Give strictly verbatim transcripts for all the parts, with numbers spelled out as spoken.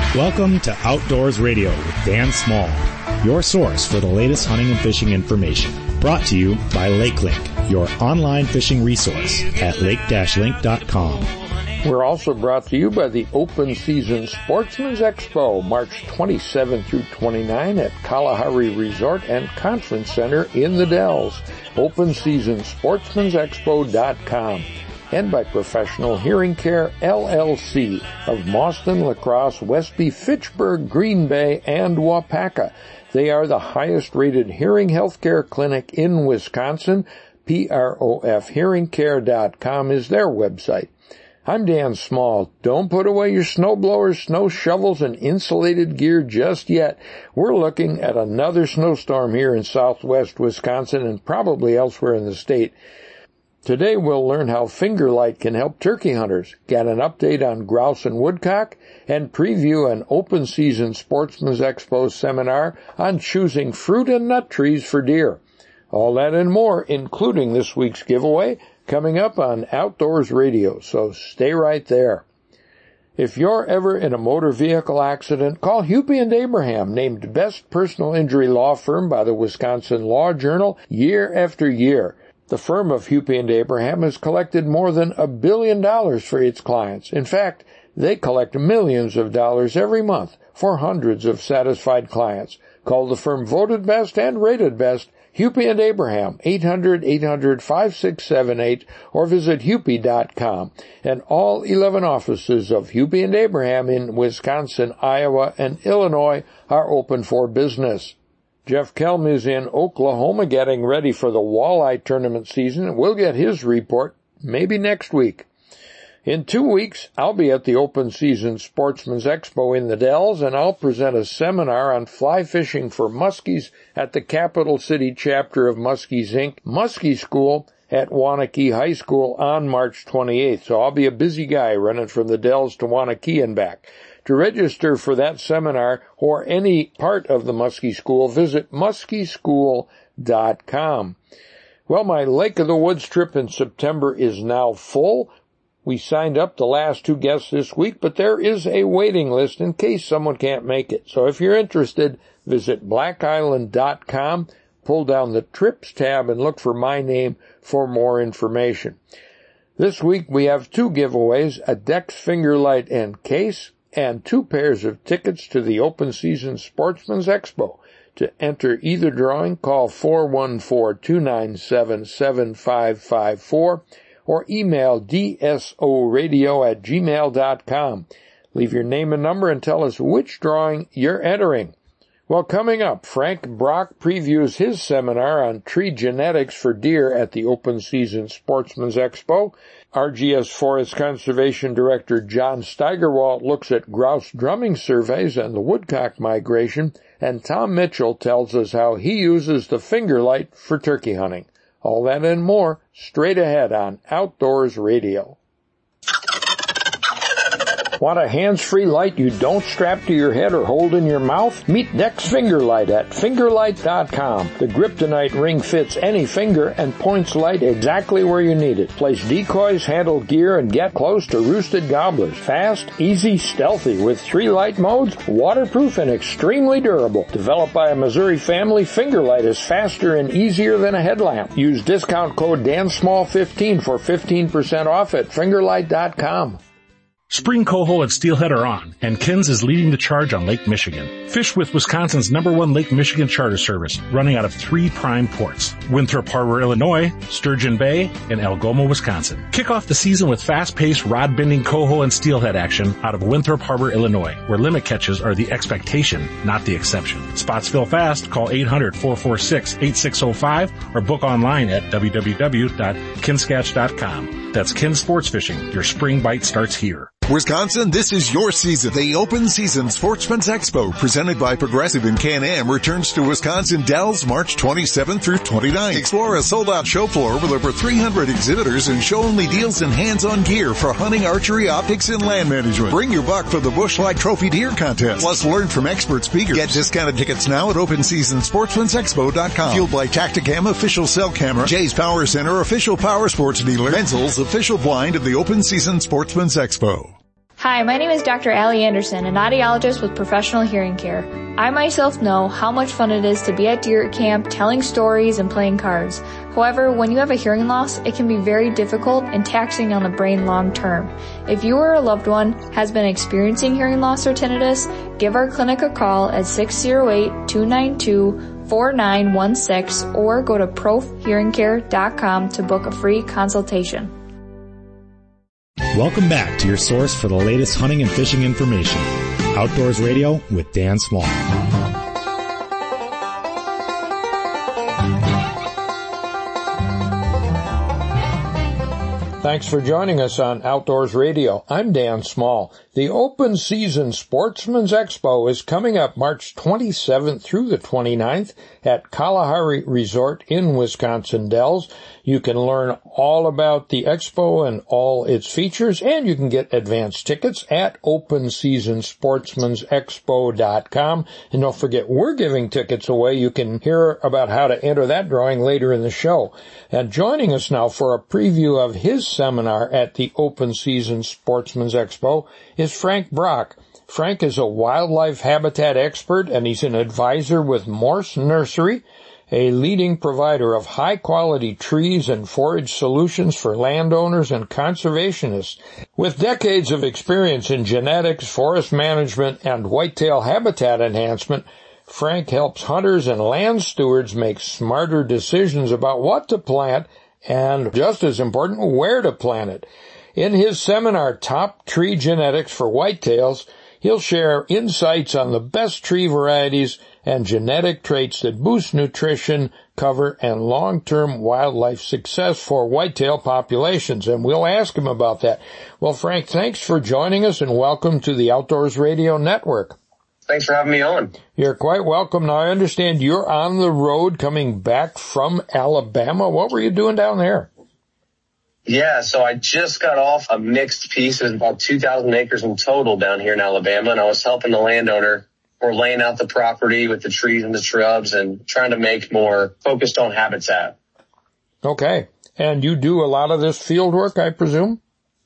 Welcome to Outdoors Radio with Dan Small, your source for the latest hunting and fishing information. Brought to you by LakeLink, your online fishing resource at lake dash link dot com. We're also brought to you by the Open Season Sportsman's Expo, March twenty-seventh through twenty-ninth at Kalahari Resort and Conference Center in the Dells. open season sportsmans expo dot com. And by Professional Hearing Care, L L C, of Mauston, La Crosse, Westby, Fitchburg, Green Bay, and Wapaka. They are the highest-rated hearing healthcare clinic in Wisconsin. prof hearing care dot com is their website. I'm Dan Small. Don't put away your snowblowers, snow shovels, and insulated gear just yet. We're looking at another snowstorm here in southwest Wisconsin and probably elsewhere in the state. Today we'll learn how finger light can help turkey hunters, get an update on grouse and woodcock, and preview an Open Season Sportsman's Expo seminar on choosing fruit and nut trees for deer. All that and more, including this week's giveaway, coming up on Outdoors Radio, so stay right there. If you're ever in a motor vehicle accident, call Hupy and Abraham, named Best Personal Injury Law Firm by the Wisconsin Law Journal year after year. The firm of Hupy and Abraham has collected more than a billion dollars for its clients. In fact, they collect millions of dollars every month for hundreds of satisfied clients. Call the firm voted best and rated best, Hupy and Abraham, eight hundred, eight hundred, five six seven eight, or visit hupy dot com. And all eleven offices of Hupy and Abraham in Wisconsin, Iowa, and Illinois are open for business. Jeff Kelm is in Oklahoma getting ready for the walleye tournament season. We'll get his report maybe next week. In two weeks, I'll be at the Open Season Sportsman's Expo in the Dells, and I'll present a seminar on fly fishing for muskies at the Capital City chapter of Muskies, Incorporated. Muskie School at Waunakee High School on March twenty-eighth. So I'll be a busy guy running from the Dells to Waunakee and back. To register for that seminar or any part of the Muskie School, visit muskie school dot com. Well, my Lake of the Woods trip in September is now full. We signed up the last two guests this week, but there is a waiting list in case someone can't make it. So if you're interested, visit black island dot com, pull down the Trips tab, and look for my name for more information. This week we have two giveaways, a Dex Finger Light and case, and two pairs of tickets to the Open Season Sportsman's Expo. To enter either drawing, call four one four, two nine seven, seven five five four or email d s o radio at gmail dot com. Leave your name and number and tell us which drawing you're entering. Well, coming up, Frank Brock previews his seminar on tree genetics for deer at the Open Season Sportsman's Expo. R G S Forest Conservation Director John Steigerwalt looks at grouse drumming surveys and the woodcock migration, and Tom Mitchell tells us how he uses the finger light for turkey hunting. All that and more straight ahead on Outdoors Radio. Want a hands-free light you don't strap to your head or hold in your mouth? Meet Dex Finger Light at finger light dot com. The Kryptonite ring fits any finger and points light exactly where you need it. Place decoys, handle gear, and get close to roosted gobblers. Fast, easy, stealthy with three light modes, waterproof and extremely durable. Developed by a Missouri family, Finger Light is faster and easier than a headlamp. Use discount code Dan Small fifteen for fifteen percent off at finger light dot com. Spring coho and steelhead are on, and Kins is leading the charge on Lake Michigan. Fish with Wisconsin's number one Lake Michigan charter service, running out of three prime ports: Winthrop Harbor, Illinois, Sturgeon Bay, and Algoma, Wisconsin. Kick off the season with fast-paced, rod-bending coho and steelhead action out of Winthrop Harbor, Illinois, where limit catches are the expectation, not the exception. Spots fill fast. Call eight hundred, four four six, eight six zero five or book online at w w w dot kinskatch dot com. That's Kin Sports Fishing. Your spring bite starts here. Wisconsin, this is your season. The Open Season Sportsman's Expo, presented by Progressive and Can-Am, returns to Wisconsin Dells March twenty-seventh through twenty-ninth. Explore a sold-out show floor with over three hundred exhibitors and show-only deals and hands-on gear for hunting, archery, optics, and land management. Bring your buck for the Busch Light Trophy Deer Contest. Plus, learn from expert speakers. Get discounted tickets now at open season sportsmans expo dot com. Fueled by Tacticam, official cell camera, Jay's Power Center, official power sports dealer, Menzel's official blind of the Open Season Sportsman's Expo. Hi, my name is Doctor Allie Anderson, an audiologist with Professional Hearing Care. I myself know how much fun it is to be at deer camp, telling stories and playing cards. However, when you have a hearing loss, it can be very difficult and taxing on the brain long term. If you or a loved one has been experiencing hearing loss or tinnitus, give our clinic a call at six oh eight, two nine two, four nine one six or go to prof hearing care dot com to book a free consultation. Welcome back to your source for the latest hunting and fishing information. Outdoors Radio with Dan Small. Thanks for joining us on Outdoors Radio. I'm Dan Small. The Open Season Sportsman's Expo is coming up March twenty-seventh through the twenty-ninth at Kalahari Resort in Wisconsin Dells. You can learn all about the expo and all its features, and you can get advance tickets at open season sportsmans expo dot com. And don't forget, we're giving tickets away. You can hear about how to enter that drawing later in the show. And joining us now for a preview of his seminar at the Open Season Sportsman's Expo is Frank Brock. Frank is a wildlife habitat expert, and he's an advisor with Morse Nursery, a leading provider of high-quality trees and forage solutions for landowners and conservationists. With decades of experience in genetics, forest management, and whitetail habitat enhancement, Frank helps hunters and land stewards make smarter decisions about what to plant and, just as important, where to plant it. In his seminar, Top Tree Genetics for Whitetails, he'll share insights on the best tree varieties and genetic traits that boost nutrition, cover, and long-term wildlife success for whitetail populations, and we'll ask him about that. Well, Frank, thanks for joining us, and welcome to the Outdoors Radio Network. Thanks for having me on. You're quite welcome. Now, I understand you're on the road coming back from Alabama. What were you doing down there? Yeah, so I just got off a mixed piece. It was about two thousand acres in total down here in Alabama, and I was helping the landowner. We're laying out the property with the trees and the shrubs and trying to make more focused on habitat. Okay. And you do a lot of this field work, I presume?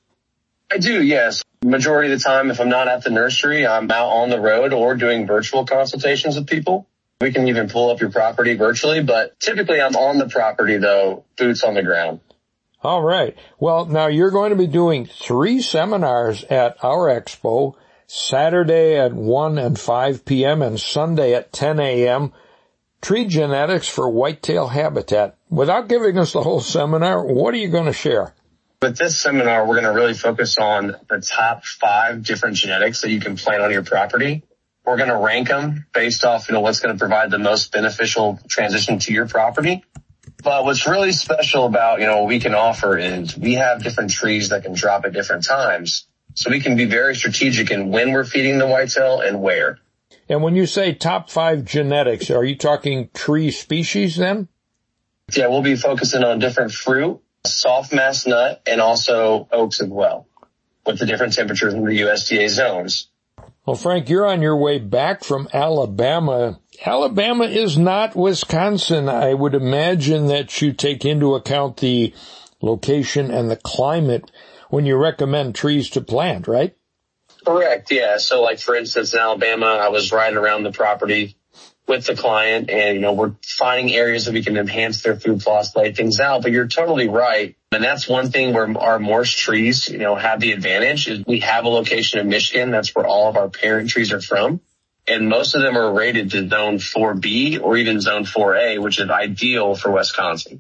I do, yes. Majority of the time, if I'm not at the nursery, I'm out on the road or doing virtual consultations with people. We can even pull up your property virtually, but typically I'm on the property, though, boots on the ground. All right. Well, now you're going to be doing three seminars at our expo, Saturday at one and five p.m. and Sunday at ten a.m., Tree Genetics for Whitetail Habitat. Without giving us the whole seminar, what are you going to share? With this seminar, we're going to really focus on the top five different genetics that you can plant on your property. We're going to rank them based off, you know, what's going to provide the most beneficial transition to your property. But what's really special about, you know, what we can offer is we have different trees that can drop at different times. So we can be very strategic in when we're feeding the whitetail and where. And when you say top five genetics, are you talking tree species then? Yeah, we'll be focusing on different fruit, soft mass nut, and also oaks as well, with the different temperatures in the U S D A zones. Well, Frank, you're on your way back from Alabama. Alabama is not Wisconsin. I would imagine that you take into account the location and the climate when you recommend trees to plant, right? Correct, yeah. So like, for instance, in Alabama, I was riding around the property with the client and, you know, we're finding areas that we can enhance their food plots, lay things out. But you're totally right. And that's one thing where our Morse trees, you know, have the advantage is we have a location in Michigan. That's where all of our parent trees are from. And most of them are rated to zone four B or even zone four A, which is ideal for Wisconsin.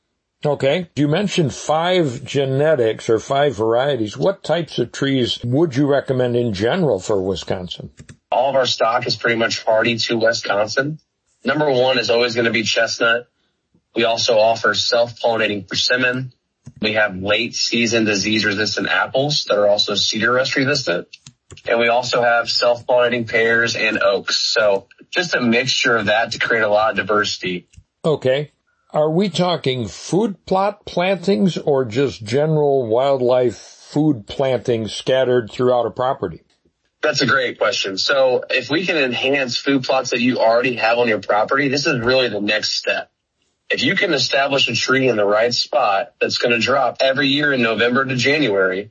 Okay. You mentioned five genetics or five varieties. What types of trees would you recommend in general for Wisconsin? All of our stock is pretty much hardy to Wisconsin. Number one is always going to be chestnut. We also offer self-pollinating persimmon. We have late season disease resistant apples that are also cedar rust resistant. And we also have self-pollinating pears and oaks. So just a mixture of that to create a lot of diversity. Okay. Are we talking food plot plantings or just general wildlife food plantings scattered throughout a property? That's a great question. So if we can enhance food plots that you already have on your property, this is really the next step. If you can establish a tree in the right spot that's going to drop every year in November to January,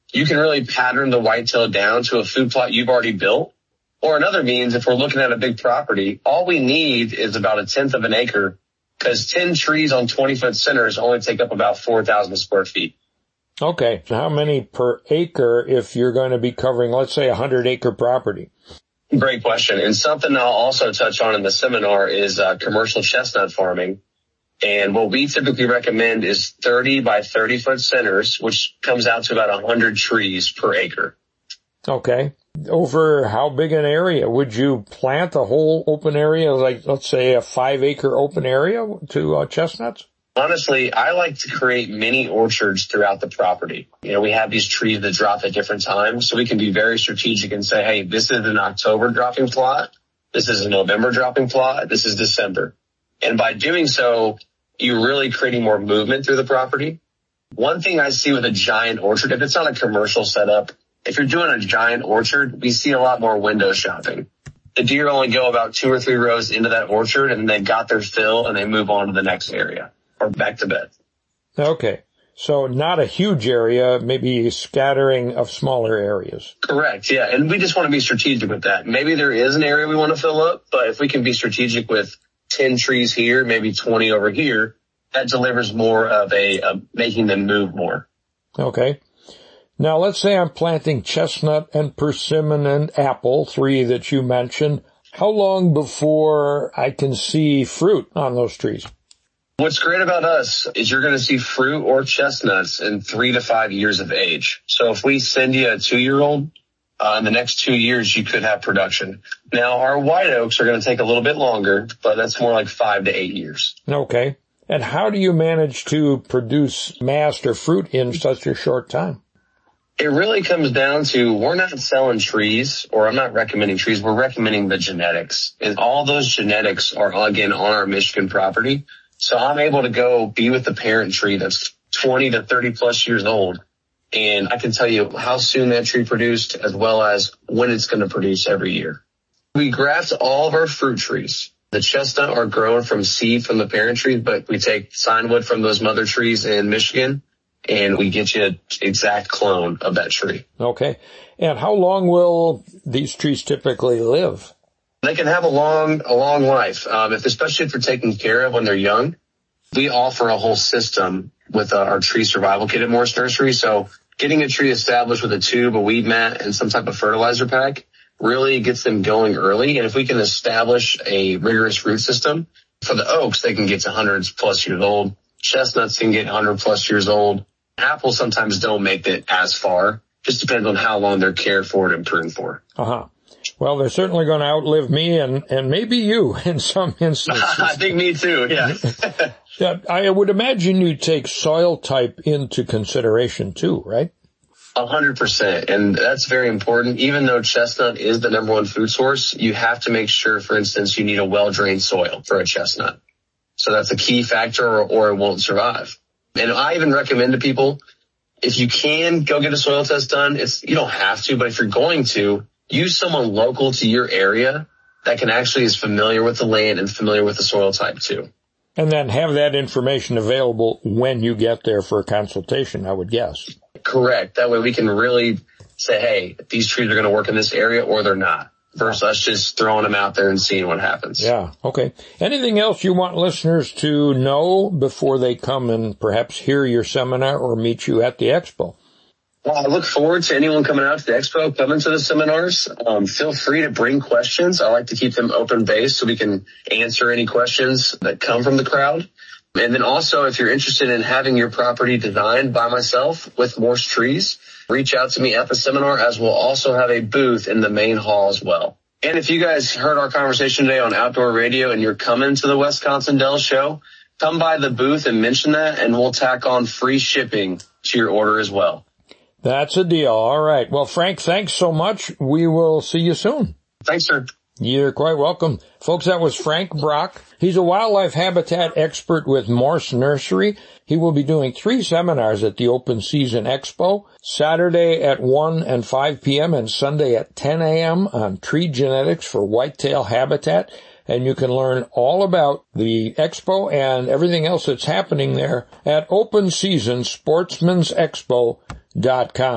you can really pattern the whitetail down to a food plot you've already built. Or another means, if we're looking at a big property, all we need is about a tenth of an acre, because ten trees on twenty foot centers only take up about four thousand square feet. Okay. So how many per acre if you're going to be covering, let's say, a hundred acre property? Great question. And something I'll also touch on in the seminar is uh, commercial chestnut farming. And what we typically recommend is thirty by thirty foot centers, which comes out to about one hundred trees per acre. Okay. Over how big an area? Would you plant a whole open area, like let's say a five acre open area to uh, chestnuts? Honestly, I like to create mini orchards throughout the property. You know, we have these trees that drop at different times, so we can be very strategic and say, hey, this is an October dropping plot. This is a November dropping plot. This is December. And by doing so, you're really creating more movement through the property. One thing I see with a giant orchard, if it's not a commercial setup, if you're doing a giant orchard, we see a lot more window shopping. The deer only go about two or three rows into that orchard, and they've got their fill, and they move on to the next area or back to bed. Okay. So not a huge area, maybe a scattering of smaller areas. Correct, yeah. And we just want to be strategic with that. Maybe there is an area we want to fill up, but if we can be strategic with ten trees here, maybe twenty over here, that delivers more of a, uh, making them move more. Okay. Now, let's say I'm planting chestnut and persimmon and apple, three that you mentioned. How long before I can see fruit on those trees? What's great about us is you're going to see fruit or chestnuts in three to five years of age. So if we send you a two-year-old, uh, in the next two years, you could have production. Now, our white oaks are going to take a little bit longer, but that's more like five to eight years. Okay. And how do you manage to produce mast or fruit in such a short time? It really comes down to, we're not selling trees, or I'm not recommending trees, we're recommending the genetics. And all those genetics are, again, on our Michigan property. So I'm able to go be with the parent tree that's twenty to thirty plus years old. And I can tell you how soon that tree produced, as well as when it's going to produce every year. We graft all of our fruit trees. The chestnut are grown from seed from the parent tree, but we take signwood from those mother trees in Michigan, and we get you an exact clone of that tree. Okay. And how long will these trees typically live? They can have a long, a long life, um, if, especially if they're taken care of when they're young. We offer a whole system with uh, our tree survival kit at Morris Nursery. So getting a tree established with a tube, a weed mat, and some type of fertilizer pack really gets them going early. And if we can establish a rigorous root system, for the oaks, they can get to hundreds plus years old. Chestnuts can get one hundred plus years old. Apples sometimes don't make it as far. Just depends on how long they're cared for and pruned for. Uh-huh. Well, they're certainly going to outlive me and, and maybe you in some instances. I think me too, yeah. Yeah. I would imagine you take soil type into consideration too, right? A hundred percent. And that's very important. Even though chestnut is the number one food source, you have to make sure, for instance, you need a well-drained soil for a chestnut. So that's a key factor, or, or it won't survive. And I even recommend to people, if you can go get a soil test done, it's, you don't have to, but if you're going to, use someone local to your area that can actually is familiar with the land and familiar with the soil type too. And then have that information available when you get there for a consultation, I would guess. Correct. That way we can really say, hey, these trees are going to work in this area or they're not, versus us just throwing them out there and seeing what happens. Yeah. Okay. Anything else you want listeners to know before they come and perhaps hear your seminar or meet you at the expo? Well, I look forward to anyone coming out to the expo, coming to the seminars. Um, feel free to bring questions. I like to keep them open-based so we can answer any questions that come from the crowd. And then also, if you're interested in having your property designed by myself with Morse Trees, reach out to me at the seminar, as we'll also have a booth in the main hall as well. And if you guys heard our conversation today on Outdoor Radio and you're coming to the Wisconsin Dells show, come by the booth and mention that, and we'll tack on free shipping to your order as well. That's a deal. All right. Well, Frank, thanks so much. We will see you soon. Thanks, sir. You're quite welcome. Folks, that was Frank Brock. He's a wildlife habitat expert with Morse Nursery. He will be doing three seminars at the Open Season Expo, Saturday at one and five p.m. and Sunday at ten a.m. on tree genetics for whitetail habitat. And you can learn all about the expo and everything else that's happening there at Open Season Sportsman's Expo dot com.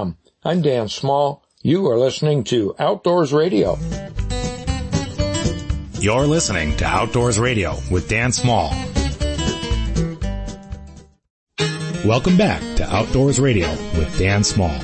I'm Dan Small. You are listening to Outdoors Radio. You're listening to Outdoors Radio with Dan Small. Welcome back to Outdoors Radio with Dan Small.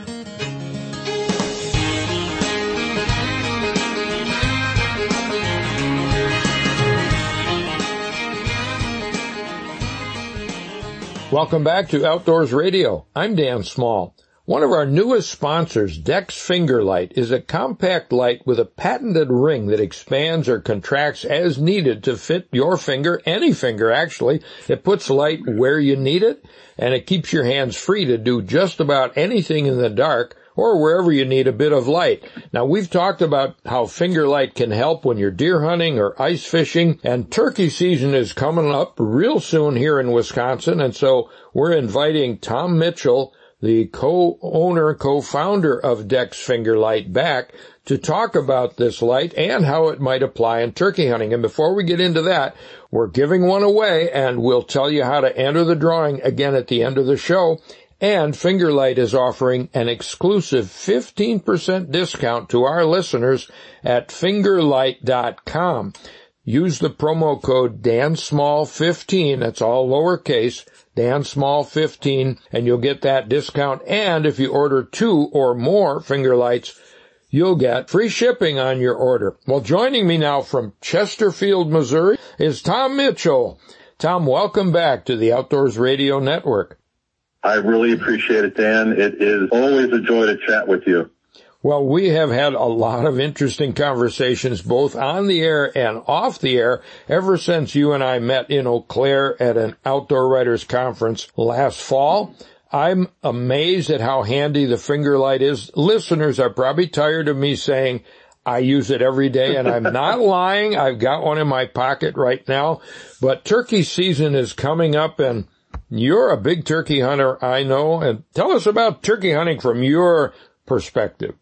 Welcome back to Outdoors Radio. I'm Dan Small. One of our newest sponsors, Dex Finger Light, is a compact light with a patented ring that expands or contracts as needed to fit your finger, any finger actually. It puts light where you need it, and it keeps your hands free to do just about anything in the dark or wherever you need a bit of light. Now, we've talked about how finger light can help when you're deer hunting or ice fishing, and turkey season is coming up real soon here in Wisconsin, and so we're inviting Tom Mitchell, the co-owner, co-founder of Dex Finger Light, back to talk about this light and how it might apply in turkey hunting. And before we get into that, we're giving one away, and we'll tell you how to enter the drawing again at the end of the show. And Finger Light is offering an exclusive fifteen percent discount to our listeners at finger light dot com. Use the promo code Dan Small fifteen, that's all lowercase, Dan Small fifteen, and you'll get that discount. And if you order two or more Finger Lights, you'll get free shipping on your order. Well, joining me now from Chesterfield, Missouri, is Tom Mitchell. Tom, welcome back to the Outdoors Radio Network. I really appreciate it, Dan. It is always a joy to chat with you. Well, we have had a lot of interesting conversations both on the air and off the air ever since you and I met in Eau Claire at an Outdoor Writers Conference last fall. I'm amazed at how handy the Finger Light is. Listeners are probably tired of me saying I use it every day, and I'm not lying. I've got one in my pocket right now. But turkey season is coming up, and you're a big turkey hunter, I know. And tell us about turkey hunting from your perspective.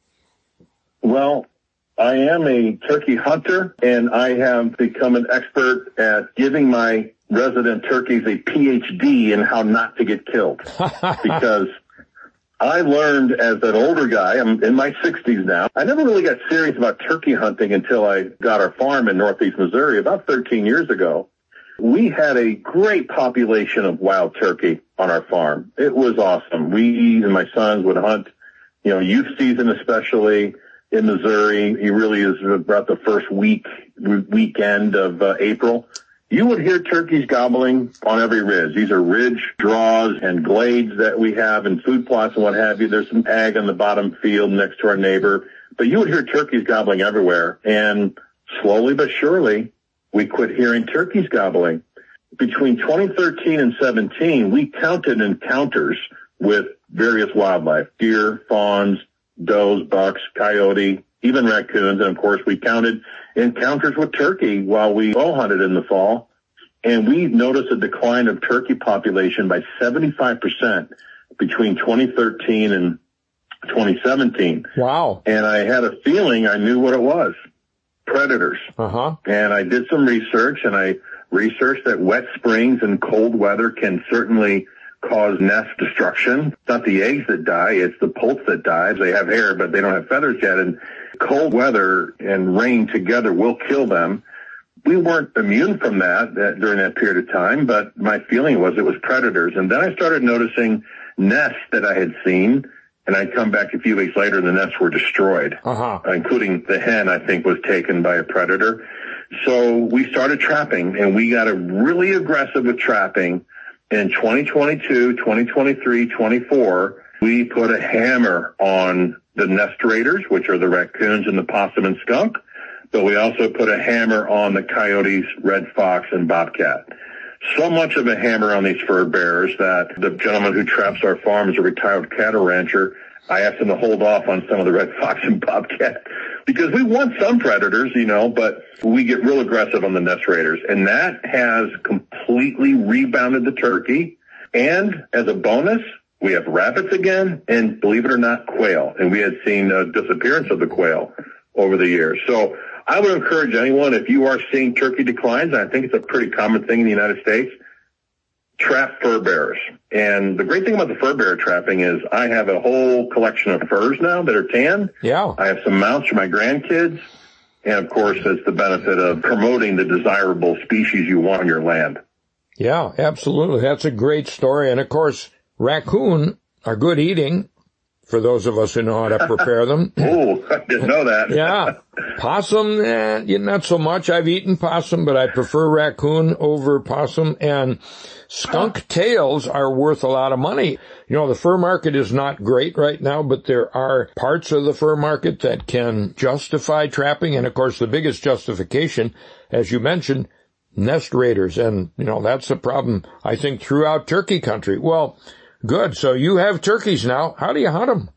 Well, I am a turkey hunter, and I have become an expert at giving my resident turkeys a P H D in how not to get killed. Because I learned as an older guy, I'm in my sixties now, I never really got serious about turkey hunting until I got our farm in northeast Missouri about thirteen years ago. We had a great population of wild turkey on our farm. It was awesome. We and my sons would hunt, you know, youth season especially in Missouri. It really is about the first week, weekend of uh, April. You would hear turkeys gobbling on every ridge. These are ridge draws and glades that we have and food plots and what have you. There's some ag on the bottom field next to our neighbor, but you would hear turkeys gobbling everywhere. And slowly but surely, we quit hearing turkeys gobbling. Between twenty thirteen and seventeen, we counted encounters with various wildlife, deer, fawns, does, bucks, coyote, even raccoons. And of course, we counted encounters with turkey while we bow hunted in the fall. And we noticed a decline of turkey population by seventy-five percent between twenty thirteen and twenty seventeen. Wow. And I had a feeling I knew what it was. Predators. Uh-huh. And I did some research, and I researched that wet springs and cold weather can certainly cause nest destruction. It's not the eggs that die, it's the poults that die. They have hair, but they don't have feathers yet. And cold weather and rain together will kill them. We weren't immune from that, that during that period of time, but my feeling was it was predators. And then I started noticing nests that I had seen, and I'd come back a few weeks later and the nests were destroyed, uh-huh. including the hen, I think, was taken by a predator. So we started trapping, and we got a really aggressive with trapping. In twenty twenty-two, twenty twenty-three, twenty-four, we put a hammer on the nest raiders, which are the raccoons and the possum and skunk, but we also put a hammer on the coyotes, red fox, and bobcat. So much of a hammer on these fur bearers that the gentleman who traps our farm is a retired cattle rancher. I asked him to hold off on some of the red fox and bobcat because we want some predators, you know, but we get real aggressive on the nest raiders. And that has completely rebounded the turkey. And as a bonus, we have rabbits again, and believe it or not, quail. And we had seen a disappearance of the quail over the years. So I would encourage anyone, if you are seeing turkey declines, and I think it's a pretty common thing in the United States, trap fur bearers. And the great thing about the fur bearer trapping is I have a whole collection of furs now that are tan. Yeah. I have some mounts for my grandkids. And, of course, it's the benefit of promoting the desirable species you want on your land. Yeah, absolutely. That's a great story. And, of course, raccoon are good eating for those of us who know how to prepare them. Oh, I didn't know that. Yeah. Possum, eh, not so much. I've eaten possum, but I prefer raccoon over possum. And skunk tails are worth a lot of money. You know, the fur market is not great right now, but there are parts of the fur market that can justify trapping. And, of course, the biggest justification, as you mentioned, nest raiders. And, you know, that's a problem, I think, throughout turkey country. Well, good. So you have turkeys now. How do you hunt them?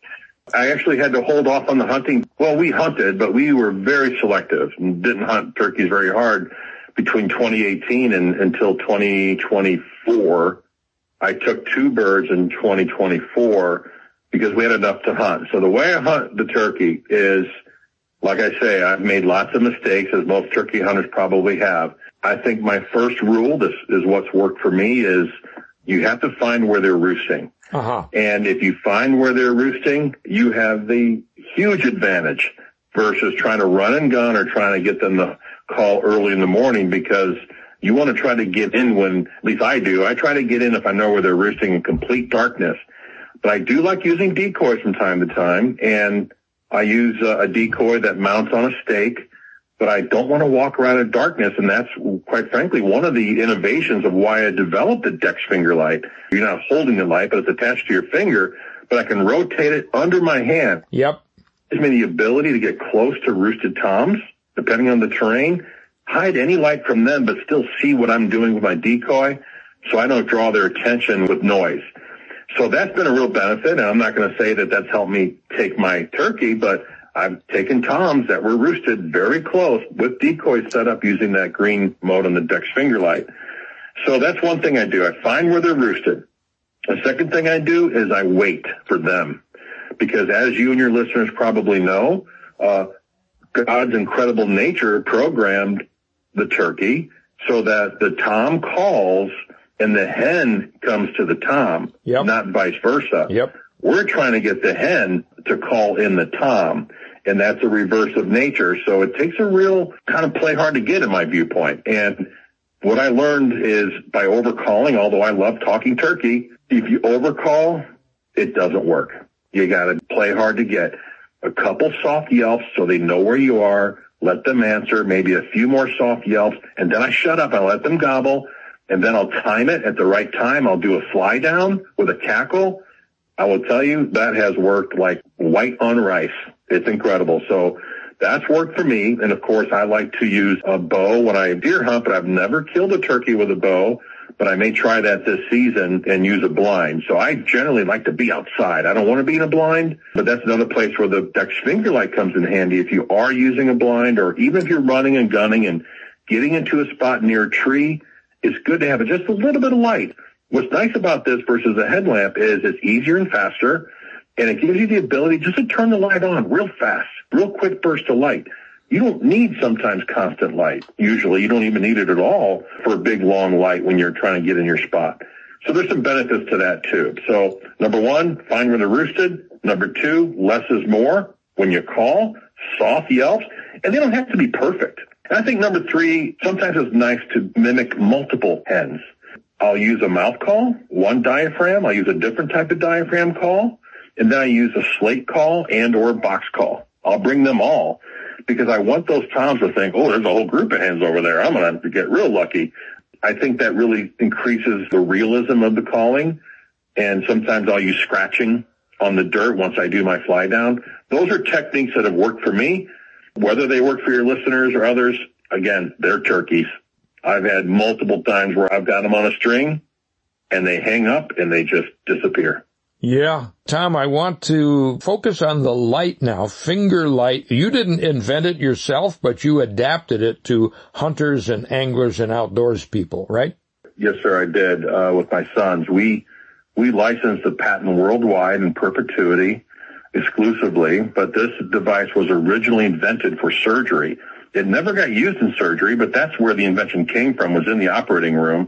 I actually had to hold off on the hunting. Well, we hunted, but we were very selective and didn't hunt turkeys very hard between twenty eighteen and until twenty twenty-four. I took two birds in twenty twenty-four because we had enough to hunt. So the way I hunt the turkey is, like I say, I've made lots of mistakes, as most turkey hunters probably have. I think my first rule, this is what's worked for me, is you have to find where they're roosting. Uh-huh. And if you find where they're roosting, you have the huge advantage versus trying to run and gun or trying to get them to call early in the morning, because you want to try to get in when, at least I do, I try to get in if I know where they're roosting in complete darkness. But I do like using decoys from time to time, and I use a, a decoy that mounts on a stake, but I don't want to walk around in darkness, and that's, quite frankly, one of the innovations of why I developed the Dex finger light. You're not holding the light, but it's attached to your finger, but I can rotate it under my hand. Yep. It gives me the ability to get close to roosted toms, depending on the terrain, hide any light from them, but still see what I'm doing with my decoy, so I don't draw their attention with noise. So that's been a real benefit, and I'm not going to say that that's helped me take my turkey, but I've taken toms that were roosted very close with decoys set up using that green mode on the Dex finger light. So that's one thing I do. I find where they're roosted. The second thing I do is I wait for them, because as you and your listeners probably know, uh, God's incredible nature programmed the turkey so that the tom calls and the hen comes to the tom, yep. not vice versa. Yep. We're trying to get the hen to call in the tom, and that's a reverse of nature. So it takes a real kind of play hard to get, in my viewpoint. And what I learned is by overcalling, although I love talking turkey, if you overcall, it doesn't work. You got to play hard to get. A couple soft yelps so they know where you are, let them answer, maybe a few more soft yelps, and then I shut up and I let them gobble, and then I'll time it at the right time. I'll do a fly down with a cackle. I will tell you, that has worked like white on rice. It's incredible. So that's worked for me. And of course, I like to use a bow when I deer hunt, but I've never killed a turkey with a bow, but I may try that this season and use a blind. So I generally like to be outside. I don't want to be in a blind, but that's another place where the Dex finger light comes in handy. If you are using a blind, or even if you're running and gunning and getting into a spot near a tree, it's good to have just a little bit of light. What's nice about this versus a headlamp is it's easier and faster, and it gives you the ability just to turn the light on real fast, real quick burst of light. You don't need sometimes constant light. Usually you don't even need it at all for a big, long light when you're trying to get in your spot. So there's some benefits to that too. So number one, find where they're roosted. Number two, less is more. When you call, soft yelps, and they don't have to be perfect. And I think number three, sometimes it's nice to mimic multiple hens. I'll use a mouth call, one diaphragm. I'll use a different type of diaphragm call, and then I use a slate call and or box call. I'll bring them all because I want those toms to think, oh, there's a whole group of hens over there. I'm going to get real lucky. I think that really increases the realism of the calling, and sometimes I'll use scratching on the dirt once I do my fly down. Those are techniques that have worked for me. Whether they work for your listeners or others, again, they're turkeys. I've had multiple times where I've got them on a string and they hang up and they just disappear. Yeah. Tom, I want to focus on the light now, finger light. You didn't invent it yourself, but you adapted it to hunters and anglers and outdoors people, right? Yes, sir, I did, uh, with my sons. We, we licensed the patent worldwide in perpetuity exclusively, but this device was originally invented for surgery. It never got used in surgery, but that's where the invention came from, was in the operating room.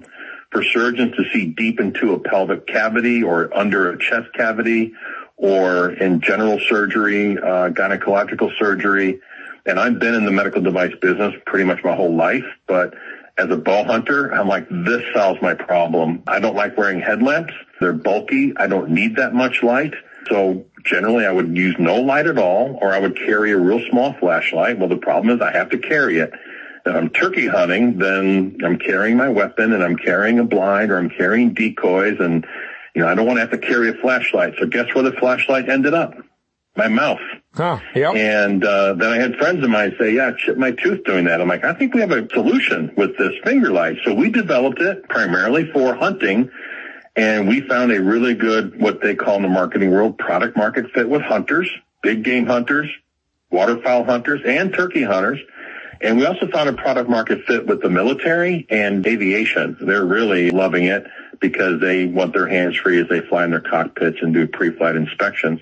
for surgeons to see deep into a pelvic cavity or under a chest cavity or in general surgery, uh, gynecological surgery. And I've been in the medical device business pretty much my whole life, but as a bow hunter, I'm like, this solves my problem. I don't like wearing headlamps. They're bulky. I don't need that much light. So generally I would use no light at all, or I would carry a real small flashlight. Well, the problem is I have to carry it. If I'm turkey hunting, then I'm carrying my weapon and I'm carrying a blind or I'm carrying decoys, and, you know, I don't want to have to carry a flashlight. So guess where the flashlight ended up? My mouth. Huh, yep. And uh, then I had friends of mine say, yeah, I chipped my tooth doing that. I'm like, I think we have a solution with this finger light. So we developed it primarily for hunting, and we found a really good, what they call in the marketing world, product market fit with hunters, big game hunters, waterfowl hunters, and turkey hunters. And we also found a product market fit with the military and aviation. They're really loving it because they want their hands free as they fly in their cockpits and do pre-flight inspections.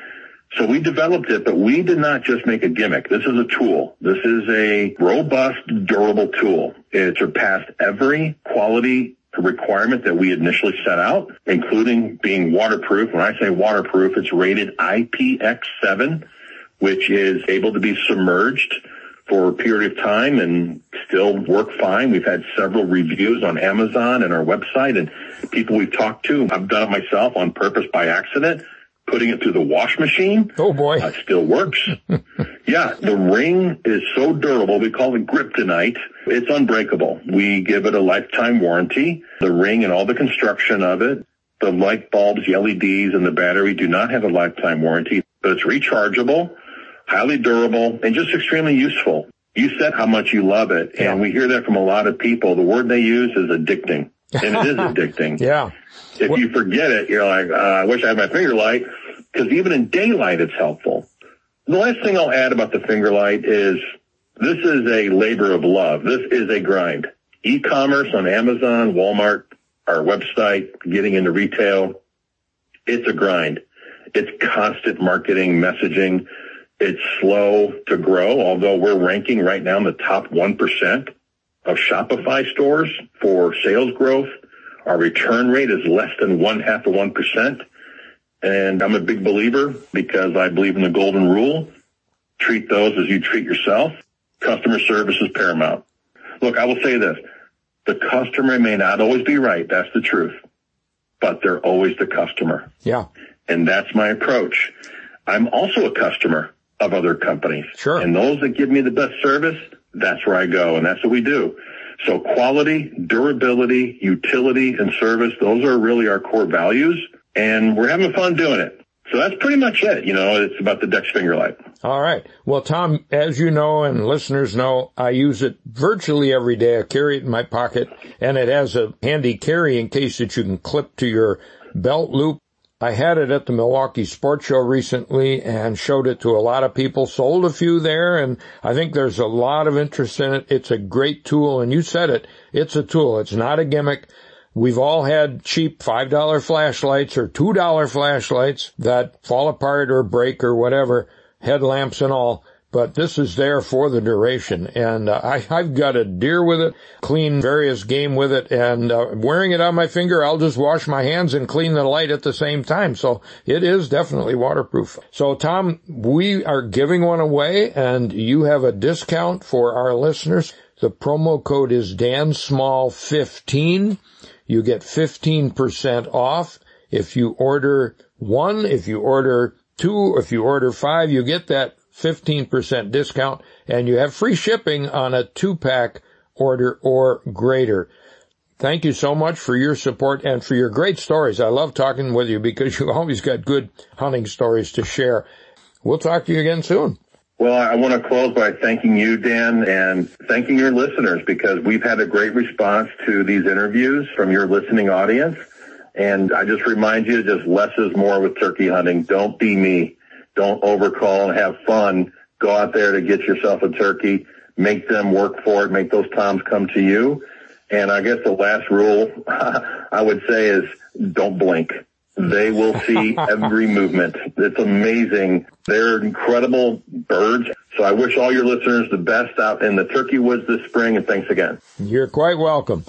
So we developed it, but we did not just make a gimmick. This is a tool. This is a robust, durable tool. It surpassed every quality requirement that we initially set out, including being waterproof. When I say waterproof, it's rated I P X seven, which is able to be submerged for a period of time and still work fine. We've had several reviews on Amazon and our website, and people we've talked to. I've done it myself on purpose by accident, putting it through the wash machine. Oh boy. Uh, it still works. Yeah, the ring is so durable. We call it Kryptonite. It's unbreakable. We give it a lifetime warranty. The ring and all the construction of it, the light bulbs, the L E Ds, and the battery do not have a lifetime warranty, but it's rechargeable, highly durable, and just extremely useful. You said how much you love it, yeah. And we hear that from a lot of people. The word they use is addicting, and it is addicting. Yeah. If what? you forget it, you're like, uh, I wish I had my finger light, because even in daylight it's helpful. The last thing I'll add about the finger light is this is a labor of love. This is a grind. E-commerce on Amazon, Walmart, our website, getting into retail, it's a grind. It's constant marketing, messaging. It's slow to grow, although we're ranking right now in the top one percent of Shopify stores for sales growth. Our return rate is less than one half of one percent. And I'm a big believer because I believe in the golden rule. Treat those as you treat yourself. Customer service is paramount. Look, I will say this. The customer may not always be right. That's the truth. But they're always the customer. Yeah. And that's my approach. I'm also a customer of other companies. Sure. And those that give me the best service, that's where I go. And that's what we do. So quality, durability, utility, and service, those are really our core values. And we're having fun doing it. So that's pretty much it. You know, it's about the Dex Finger Light. All right. Well, Tom, as you know and listeners know, I use it virtually every day. I carry it in my pocket, and it has a handy carrying case that you can clip to your belt loop. I had it at the Milwaukee Sports Show recently and showed it to a lot of people, sold a few there, and I think there's a lot of interest in it. It's a great tool, and you said it. It's a tool. It's not a gimmick. We've all had cheap five dollar flashlights or two dollar flashlights that fall apart or break or whatever, headlamps and all, but this is there for the duration. And uh, I, I've got a deer with it, clean various game with it, and uh, wearing it on my finger, I'll just wash my hands and clean the light at the same time. So it is definitely waterproof. So, Tom, we are giving one away, and you have a discount for our listeners. The promo code is Dan Small fifteen. You get fifteen percent off. If you order one, if you order two, if you order five, you get that fifteen percent discount, and you have free shipping on a two-pack order or greater. Thank you so much for your support and for your great stories. I love talking with you because you always got good hunting stories to share. We'll talk to you again soon. Well, I want to close by thanking you, Dan, and thanking your listeners, because we've had a great response to these interviews from your listening audience. And I just remind you, just less is more with turkey hunting. Don't be me. Don't overcall and have fun. Go out there to get yourself a turkey. Make them work for it. Make those toms come to you. And I guess the last rule I would say is don't blink. They will see every movement. It's amazing. They're incredible birds. So I wish all your listeners the best out in the turkey woods this spring, and thanks again. You're quite welcome.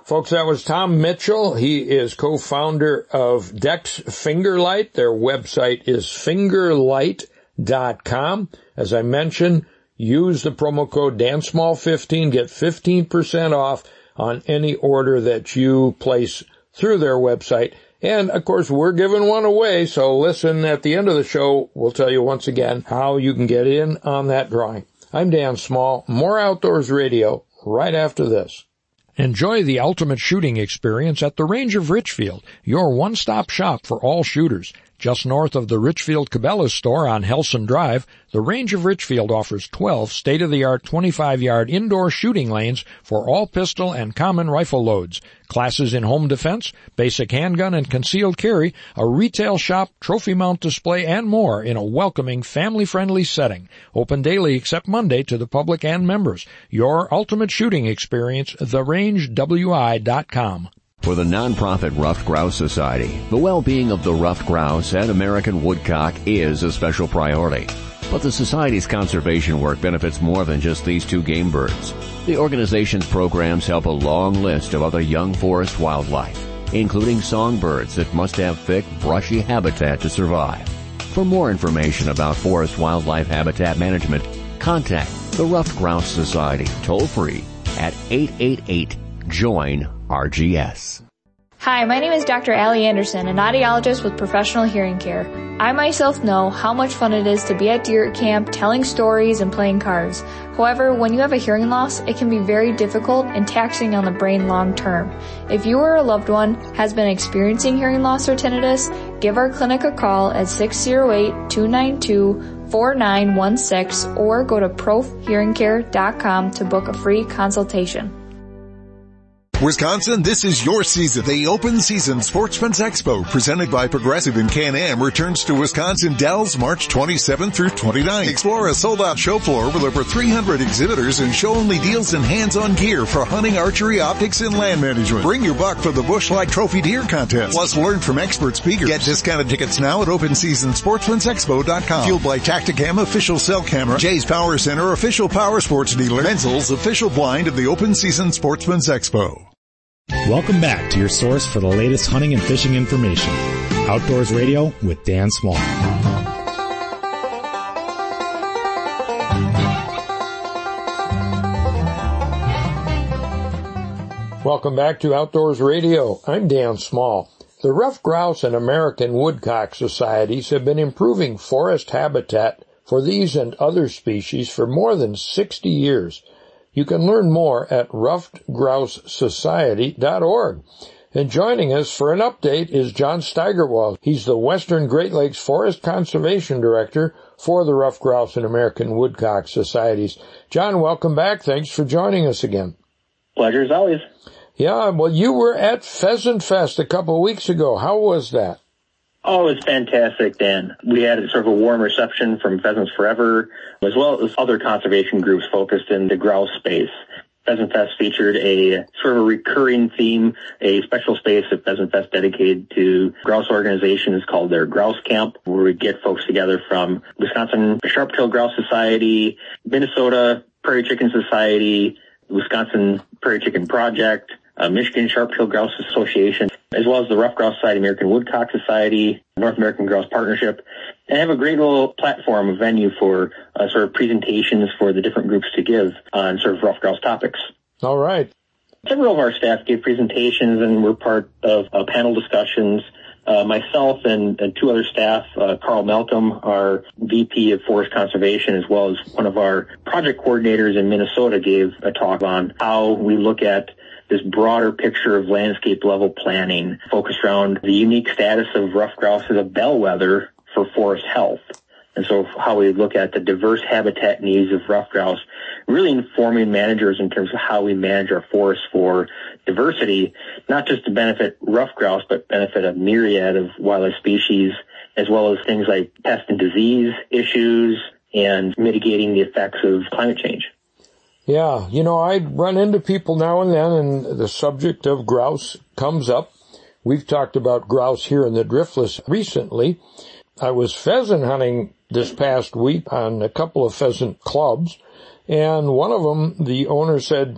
Folks, that was Tom Mitchell. He is co-founder of Dex Fingerlight. Their website is fingerlight dot com. As I mentioned, use the promo code Dan Small fifteen, get fifteen percent off on any order that you place through their website. And, of course, we're giving one away, so listen, at the end of the show, we'll tell you once again how you can get in on that drawing. I'm Dan Small. More Outdoors Radio right after this. Enjoy the ultimate shooting experience at the Range of Richfield, your one-stop shop for all shooters. Just north of the Richfield Cabela's store on Helson Drive, the Range of Richfield offers twelve state-of-the-art twenty-five-yard indoor shooting lanes for all pistol and common rifle loads, classes in home defense, basic handgun and concealed carry, a retail shop, trophy mount display, and more in a welcoming, family-friendly setting. Open daily except Monday to the public and members. Your ultimate shooting experience, the range w i dot com. For the nonprofit Ruffed Grouse Society, the well-being of the ruffed grouse and American woodcock is a special priority. But the Society's conservation work benefits more than just these two game birds. The organization's programs help a long list of other young forest wildlife, including songbirds that must have thick, brushy habitat to survive. For more information about forest wildlife habitat management, contact the Ruffed Grouse Society toll-free at eight eight eight, join R G S. Hi, my name is Doctor Allie Anderson, an audiologist with Professional Hearing Care. I myself know how much fun it is to be at deer camp telling stories and playing cards. However, when you have a hearing loss, it can be very difficult and taxing on the brain long term. If you or a loved one has been experiencing hearing loss or tinnitus, give our clinic a call at six oh eight, two nine two, four nine one six or go to prof hearing care dot com to book a free consultation. Wisconsin, this is your season. The Open Season Sportsman's Expo, presented by Progressive and Can-Am, returns to Wisconsin Dells March twenty-seventh through twenty-ninth. Explore a sold-out show floor with over three hundred exhibitors and show-only deals and hands-on gear for hunting, archery, optics, and land management. Bring your buck for the Busch Light Trophy Deer Contest. Plus, learn from expert speakers. Get discounted tickets now at open season sportsmans expo dot com. Fueled by Tacticam, official cell camera, Jay's Power Center, official power sports dealer, Menzel's official blind of the Open Season Sportsman's Expo. Welcome back to your source for the latest hunting and fishing information. Outdoors Radio with Dan Small. Welcome back to Outdoors Radio. I'm Dan Small. The Ruffed Grouse and American Woodcock Societies have been improving forest habitat for these and other species for more than sixty years. You can learn more at ruffed grouse society dot org. And joining us for an update is John Steigerwald. He's the Western Great Lakes Forest Conservation Director for the Ruffed Grouse and American Woodcock Societies. John, welcome back. Thanks for joining us again. Pleasure as always. Yeah, well, you were at Pheasant Fest a couple of weeks ago. How was that? Oh, it was fantastic, Dan. We had sort of a warm reception from Pheasants Forever, as well as other conservation groups focused in the grouse space. Pheasant Fest featured a sort of a recurring theme, a special space at Pheasant Fest dedicated to grouse organizations called their Grouse Camp, where we get folks together from Wisconsin Sharp-tailed Grouse Society, Minnesota Prairie Chicken Society, Wisconsin Prairie Chicken Project, uh, Michigan Sharp-tailed Grouse Association, as well as the Ruffed Grouse Society, American Woodcock Society, North American Grouse Partnership, and have a great little platform, a venue for uh, sort of presentations for the different groups to give on sort of ruffed grouse topics. All right. Several of our staff gave presentations and were part of uh, panel discussions. Uh, myself and, and two other staff, uh, Carl Malcolm, our V P of Forest Conservation, as well as one of our project coordinators in Minnesota, gave a talk on how we look at this broader picture of landscape level planning focused around the unique status of ruffed grouse as a bellwether for forest health. And so how we look at the diverse habitat needs of ruffed grouse, really informing managers in terms of how we manage our forests for diversity, not just to benefit ruffed grouse, but benefit a myriad of wildlife species, as well as things like pest and disease issues and mitigating the effects of climate change. Yeah, you know, I run into people now and then, and the subject of grouse comes up. We've talked about grouse here in the Driftless recently. I was pheasant hunting this past week on a couple of pheasant clubs, and one of them, the owner said,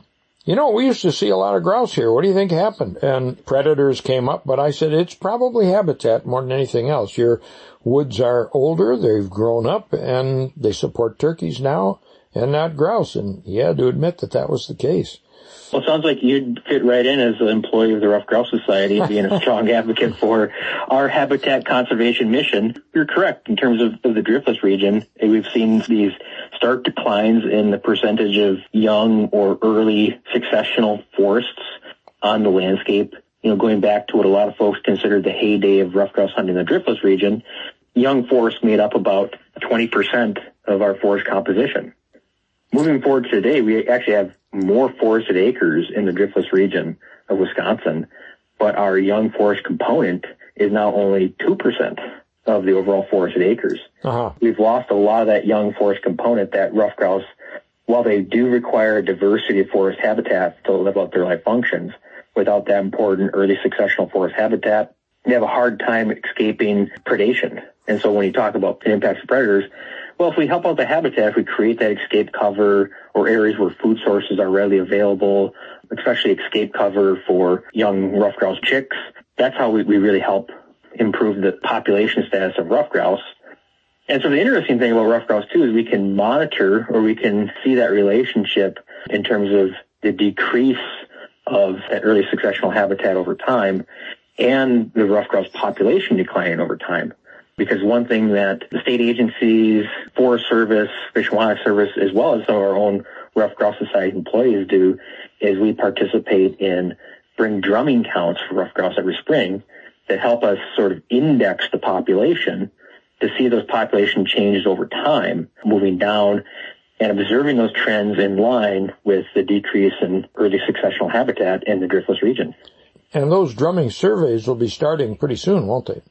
you know, we used to see a lot of grouse here. What do you think happened? And predators came up, but I said it's probably habitat more than anything else. Your woods are older, they've grown up, and they support turkeys now and not grouse. And he had to admit that that was the case. Well, it sounds like you'd fit right in as an employee of the Ruffed Grouse Society, being a strong advocate for our habitat conservation mission. You're correct in terms of, of the driftless region. We've seen these stark declines in the percentage of young or early successional forests on the landscape. You know, going back to what a lot of folks considered the heyday of ruffed grouse hunting in the driftless region, young forests made up about twenty percent of our forest composition. Moving forward to today, we actually have more forested acres in the driftless region of Wisconsin, but our young forest component is now only two percent of the overall forested acres. Uh-huh. We've lost a lot of that young forest component that ruffed grouse, while they do require a diversity of forest habitat to live out their life functions, without that important early successional forest habitat, they have a hard time escaping predation. And so when you talk about the impacts of predators, well, if we help out the habitat, if we create that escape cover or areas where food sources are readily available, especially escape cover for young ruffed grouse chicks, that's how we, we really help improve the population status of ruffed grouse. And so the interesting thing about ruffed grouse, too, is we can monitor or we can see that relationship in terms of the decrease of that early successional habitat over time and the ruffed grouse population declining over time. Because one thing that the state agencies, Forest Service, Fish and Wildlife Service, as well as some of our own Ruffed Grouse Society employees do, is we participate in spring drumming counts for ruffed grouse every spring that help us sort of index the population to see those population changes over time, moving down and observing those trends in line with the decrease in early successional habitat in the driftless region. And those drumming surveys will be starting pretty soon, won't they?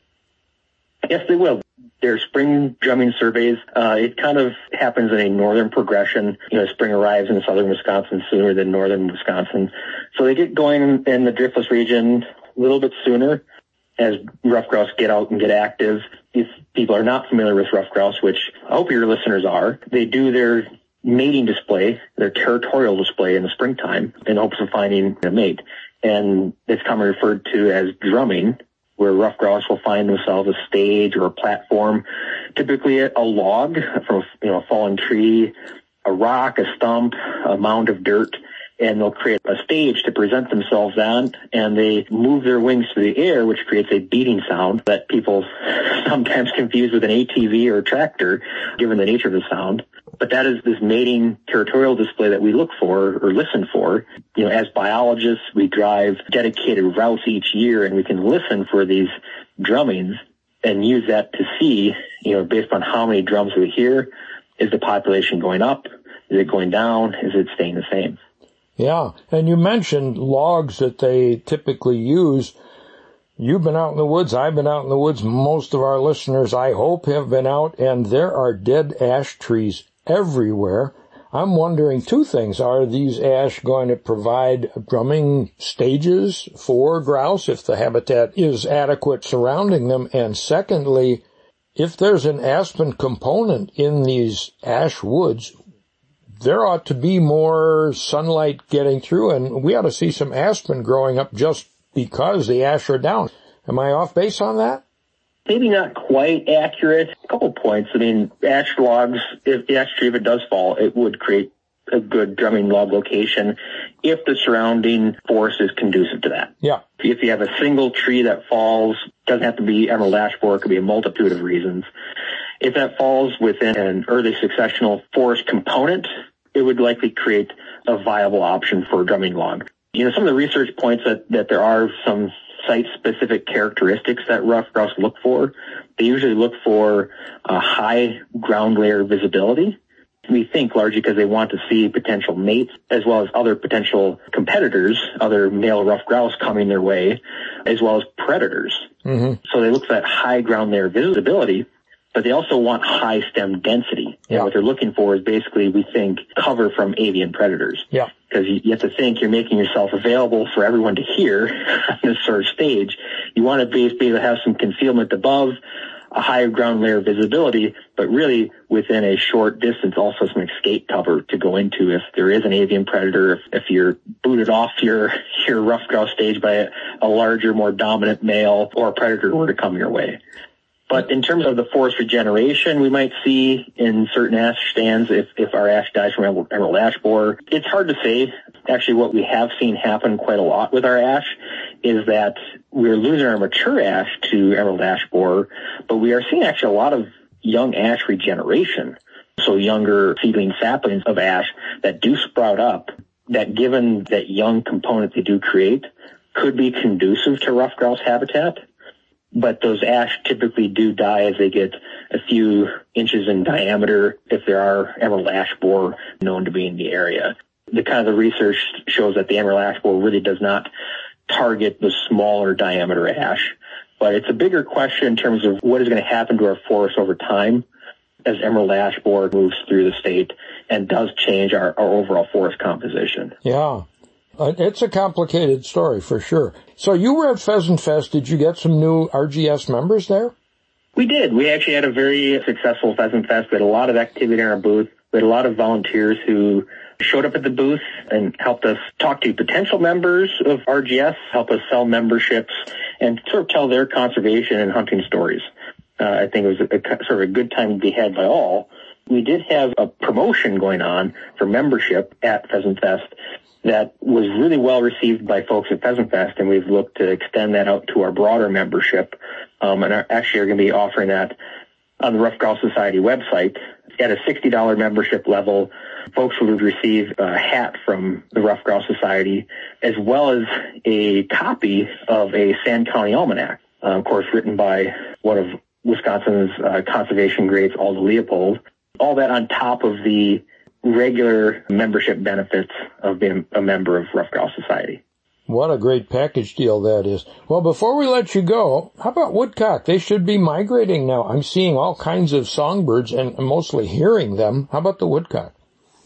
Yes, they will. They're spring drumming surveys. Uh, it kind of happens in a northern progression. You know, spring arrives in southern Wisconsin sooner than northern Wisconsin. So they get going in the driftless region a little bit sooner as ruffed grouse get out and get active. If people are not familiar with ruffed grouse, which I hope your listeners are, they do their mating display, their territorial display in the springtime in hopes of finding a mate. And it's commonly referred to as drumming, where ruffed grouse will find themselves a stage or a platform, typically a log from you know, a fallen tree, a rock, a stump, a mound of dirt, and they'll create a stage to present themselves on, and they move their wings through the air, which creates a beating sound that people sometimes confuse with an A T V or a tractor, given the nature of the sound. But that is this mating territorial display that we look for or listen for. You know, as biologists, we drive dedicated routes each year, and we can listen for these drummings and use that to see, you know, based on how many drums we hear, is the population going up? Is it going down? Is it staying the same? Yeah, and you mentioned logs that they typically use. You've been out in the woods, I've been out in the woods, most of our listeners, I hope, have been out, and there are dead ash trees everywhere. I'm wondering two things. Are these ash going to provide drumming stages for grouse if the habitat is adequate surrounding them? And secondly, if there's an aspen component in these ash woods, there ought to be more sunlight getting through, and we ought to see some aspen growing up just because the ash are down. Am I off base on that? Maybe not quite accurate. A couple points. I mean, ash logs, if the ash tree, if it does fall, it would create a good drumming log location if the surrounding forest is conducive to that. Yeah. If you have a single tree that falls, doesn't have to be emerald ash borer, it could be a multitude of reasons. If that falls within an early successional forest component, it would likely create a viable option for a drumming log. You know, some of the research points that, that there are some site-specific characteristics that ruffed grouse look for. They usually look for a high ground layer visibility. We think largely because they want to see potential mates as well as other potential competitors, other male ruffed grouse coming their way, as well as predators. Mm-hmm. So they look for that high ground layer visibility, but they also want high stem density. Yeah. And what they're looking for is basically, we think, cover from avian predators. Yeah. Because you, you have to think you're making yourself available for everyone to hear on this sort of stage. You want to be, be able to have some concealment above, a high ground layer visibility, but really within a short distance, also some escape cover to go into if there is an avian predator, if, if you're booted off your, your rough grouse stage by a, a larger, more dominant male or a predator were to come your way. But in terms of the forest regeneration we might see in certain ash stands if, if our ash dies from emerald, emerald ash borer, it's hard to say. Actually, what we have seen happen quite a lot with our ash is that we're losing our mature ash to emerald ash borer, but we are seeing actually a lot of young ash regeneration. So younger seedling saplings of ash that do sprout up, that given that young component they do create, could be conducive to rough grouse habitat. But those ash typically do die as they get a few inches in diameter if there are emerald ash borer known to be in the area. The kind of the research shows that the emerald ash borer really does not target the smaller diameter ash. But it's a bigger question in terms of what is going to happen to our forests over time as emerald ash borer moves through the state and does change our, our overall forest composition. Yeah. Uh, it's a complicated story for sure. So you were at Pheasant Fest. Did you get some new R G S members there? We did. We actually had a very successful Pheasant Fest. We had a lot of activity in our booth. We had a lot of volunteers who showed up at the booth and helped us talk to potential members of R G S, help us sell memberships, and sort of tell their conservation and hunting stories. Uh, I think it was a, a, sort of a good time to be had by all. We did have a promotion going on for membership at Pheasant Fest that was really well received by folks at Pheasant Fest, and we've looked to extend that out to our broader membership, um, and are actually are going to be offering that on the Rough Grouse Society website. At a sixty dollars membership level, folks would receive a hat from the Rough Grouse Society, as well as a copy of a Sand County Almanac, uh, of course, written by one of Wisconsin's uh, conservation greats, Alda Leopold. All that on top of the regular membership benefits of being a member of Rough Grouse Society. What a great package deal that is. Well, before we let you go, how about woodcock? They should be migrating now. I'm seeing all kinds of songbirds and mostly hearing them. How about the woodcock?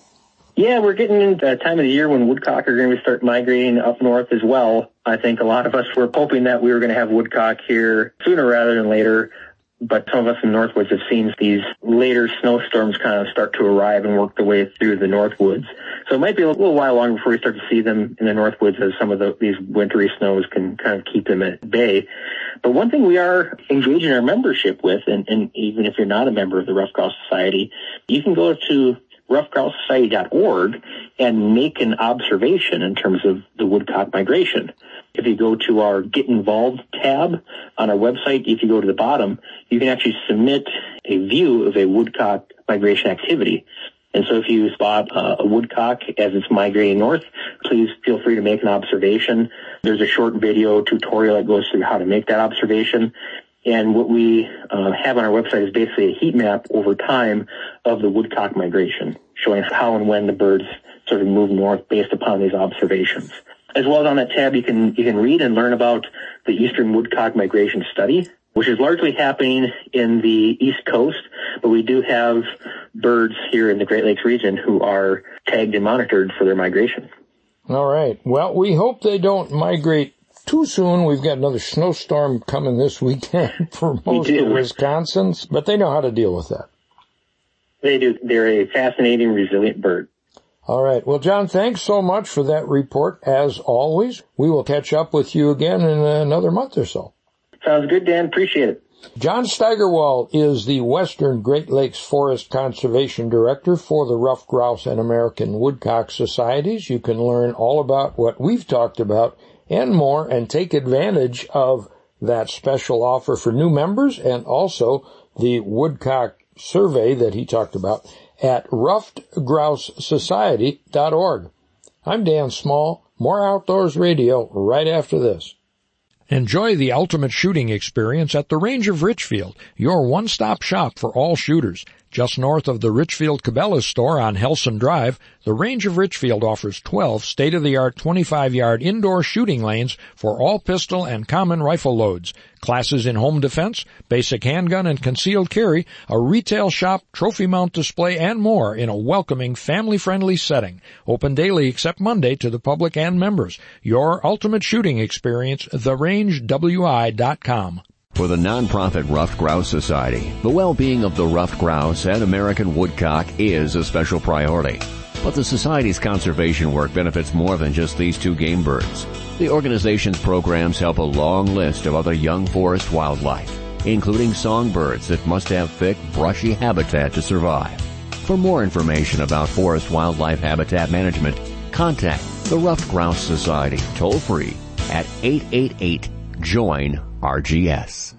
Yeah, we're getting into a time of the year when woodcock are going to start migrating up north as well. I think a lot of us were hoping that we were going to have woodcock here sooner rather than later. But some of us in the Northwoods have seen these later snowstorms kind of start to arrive and work their way through the Northwoods. So it might be a little while longer before we start to see them in the Northwoods as some of the, these wintry snows can kind of keep them at bay. But one thing we are engaging our membership with, and, and even if you're not a member of the Rough Grouse Society, you can go to rough grouse society dot org and make an observation in terms of the woodcock migration. If you go to our Get Involved tab on our website, if you go to the bottom, you can actually submit a view of a woodcock migration activity. And so if you spot uh, a woodcock as it's migrating north, please feel free to make an observation. There's a short video tutorial that goes through how to make that observation. And what we uh, have on our website is basically a heat map over time of the woodcock migration, showing how and when the birds sort of move north based upon these observations. As well as on that tab, you can you can read and learn about the Eastern Woodcock Migration Study, which is largely happening in the East Coast, but we do have birds here in the Great Lakes region who are tagged and monitored for their migration. All right. Well, we hope they don't migrate too soon. We've got another snowstorm coming this weekend for most of Wisconsin, but they know how to deal with that. They do. They're a fascinating, resilient bird. All right. Well, John, thanks so much for that report, as always. We will catch up with you again in another month or so. Sounds good, Dan. Appreciate it. John Steigerwald is the Western Great Lakes Forest Conservation Director for the Rough Grouse and American Woodcock Societies. You can learn all about what we've talked about and more and take advantage of that special offer for new members and also the woodcock survey that he talked about at ruffed grouse society dot org. I'm Dan Small. More Outdoors Radio right after this. Enjoy the ultimate shooting experience at the Range of Richfield, your one-stop shop for all shooters. Just north of the Richfield Cabela's store on Helson Drive, the Range of Richfield offers twelve state-of-the-art twenty-five yard indoor shooting lanes for all pistol and common rifle loads, classes in home defense, basic handgun and concealed carry, a retail shop, trophy mount display, and more in a welcoming, family-friendly setting. Open daily except Monday to the public and members. Your ultimate shooting experience, the range w i dot com. For the nonprofit Ruffed Grouse Society, the well-being of the ruffed grouse and American woodcock is a special priority. But the Society's conservation work benefits more than just these two game birds. The organization's programs help a long list of other young forest wildlife, including songbirds that must have thick, brushy habitat to survive. For more information about forest wildlife habitat management, contact the Ruffed Grouse Society toll-free at eight eight eight, join R G S.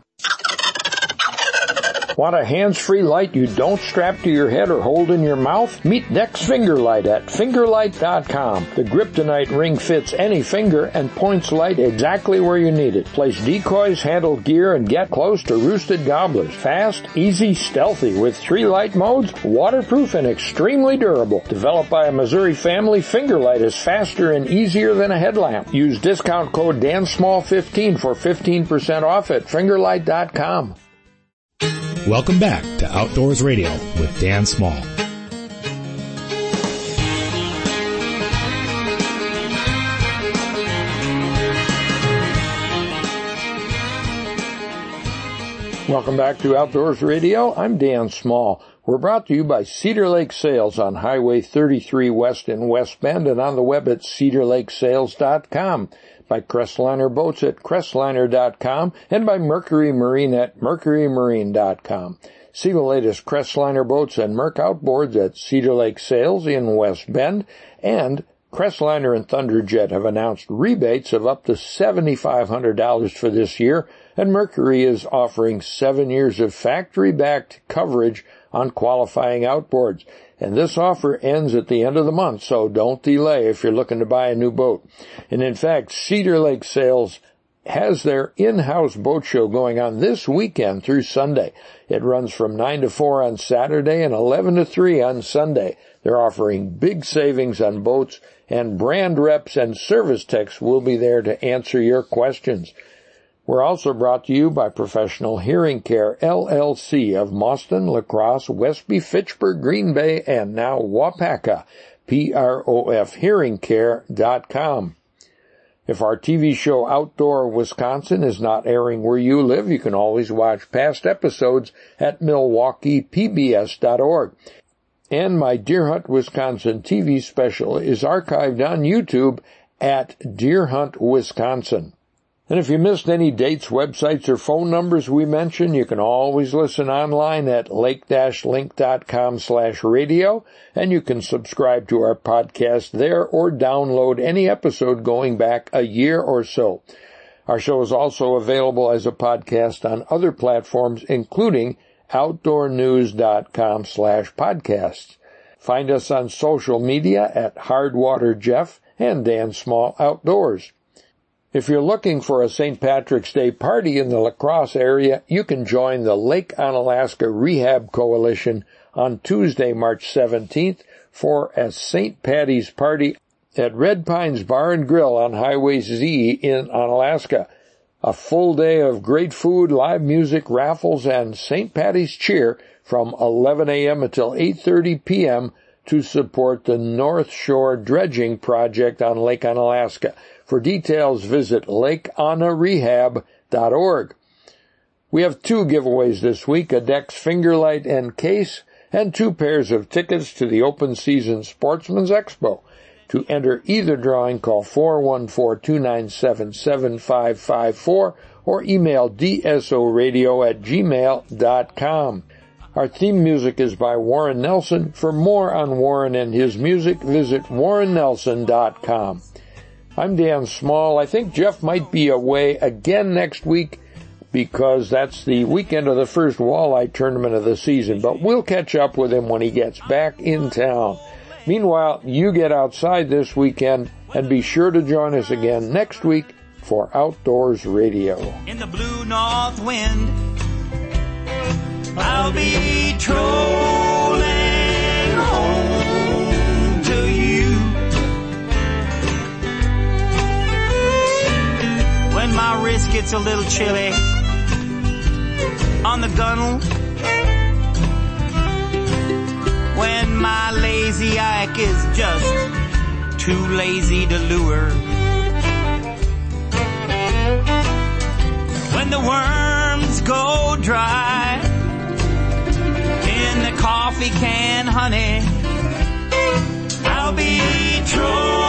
Want a hands-free light you don't strap to your head or hold in your mouth? Meet Dex Fingerlight at fingerlight dot com. The Kryptonite ring fits any finger and points light exactly where you need it. Place decoys, handle gear, and get close to roosted gobblers. Fast, easy, stealthy with three light modes, waterproof and extremely durable. Developed by a Missouri family, Fingerlight is faster and easier than a headlamp. Use discount code Dan Small fifteen for fifteen percent off at fingerlight dot com. Welcome back to Outdoors Radio with Dan Small. Welcome back to Outdoors Radio. I'm Dan Small. We're brought to you by Cedar Lake Sales on Highway thirty-three West in West Bend and on the web at cedar lake sales dot com. By Crestliner Boats at crestliner dot com, and by Mercury Marine at mercury marine dot com. See the latest Crestliner boats and Merc outboards at Cedar Lake Sales in West Bend, and Crestliner and Thunderjet have announced rebates of up to seven thousand five hundred dollars for this year, and Mercury is offering seven years of factory-backed coverage on qualifying outboards. And this offer ends at the end of the month, so don't delay if you're looking to buy a new boat. And in fact, Cedar Lake Sales has their in-house boat show going on this weekend through Sunday. It runs from nine to four on Saturday and eleven to three on Sunday. They're offering big savings on boats, and brand reps and service techs will be there to answer your questions. We're also brought to you by Professional Hearing Care, L L C of Mauston, La Crosse, Westby, Fitchburg, Green Bay, and now Wapaka, P R O F hearing care dot com. If our T V show Outdoor Wisconsin is not airing where you live, you can always watch past episodes at milwaukee p b s dot org. And my Deer Hunt Wisconsin T V special is archived on YouTube at Deer Hunt Wisconsin. And if you missed any dates, websites, or phone numbers we mentioned, you can always listen online at lake dash link dot com slash radio, and you can subscribe to our podcast there or download any episode going back a year or so. Our show is also available as a podcast on other platforms, including outdoor news dot com slash podcasts. Find us on social media at Hardwater Jeff and Dan Small Outdoors. If you're looking for a Saint Patrick's Day party in the La Crosse area, you can join the Lake Onalaska Rehab Coalition on Tuesday, March seventeenth for a Saint Patty's party at Red Pines Bar and Grill on Highway Z in Onalaska. A full day of great food, live music, raffles, and Saint Patty's cheer from eleven a.m. until eight thirty p.m. to support the North Shore Dredging Project on Lake Onalaska. For details, visit lake ona rehab dot org. We have two giveaways this week, a Dex Fingerlight and case, and two pairs of tickets to the Open Season Sportsman's Expo. To enter either drawing, call four one four, two nine seven, seven five five four or email d s o radio at gmail dot com. Our theme music is by Warren Nelson. For more on Warren and his music, visit warren nelson dot com. I'm Dan Small. I think Jeff might be away again next week because that's the weekend of the first walleye tournament of the season, but we'll catch up with him when he gets back in town. Meanwhile, you get outside this weekend and be sure to join us again next week for Outdoors Radio. In the blue north wind, I'll be trolling home to you. When my wrist gets a little chilly on the gunnel, when my lazy Ike is just too lazy to lure, when the worms go dry. In the coffee can, honey, I'll be trolling.